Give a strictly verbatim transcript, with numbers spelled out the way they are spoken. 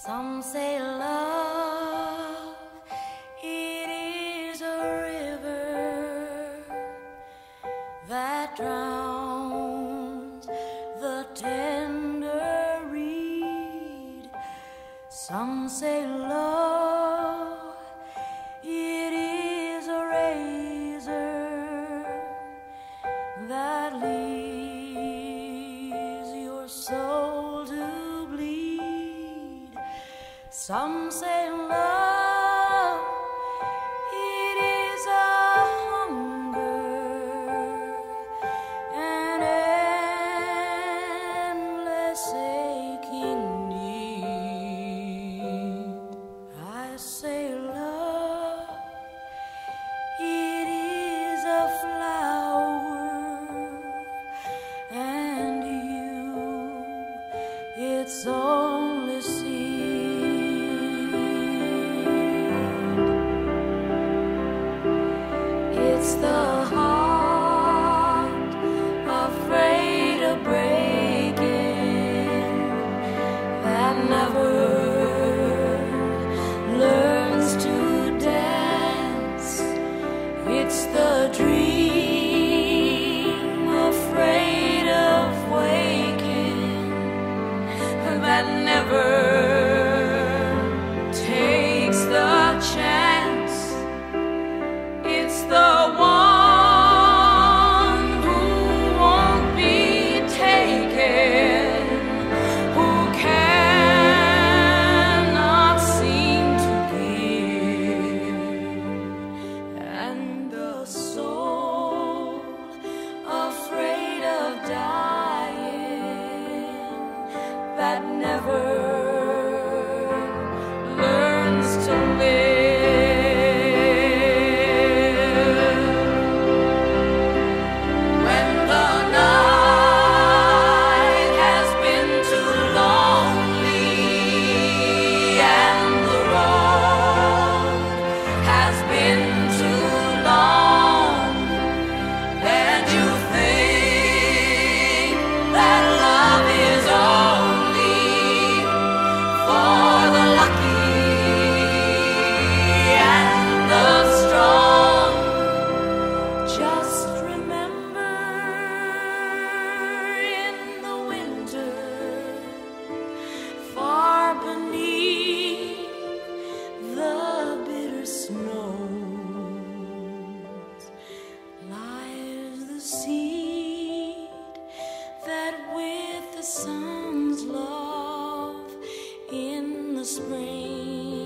Some say love, it is a river that drowns the tender reed. Some say love, it is a razor that leaves your soul to bleed. Some say love, it is a hunger, an endless aching need. I say love, it is a flower, and you, it's only seed. It's the heart afraid of breaking that never learns to dance. It's the dream afraid of waking that never takes the chance. It's the one who won't be taken, who cannot seem to give, and the soul afraid of dying that never learns to live. When the night has been too lonely and the road has been too long, and you think that love is only for the lucky and the strong, just remember in the winter, far beneath the bitter snows, lies the seed that with the sun's love in the spring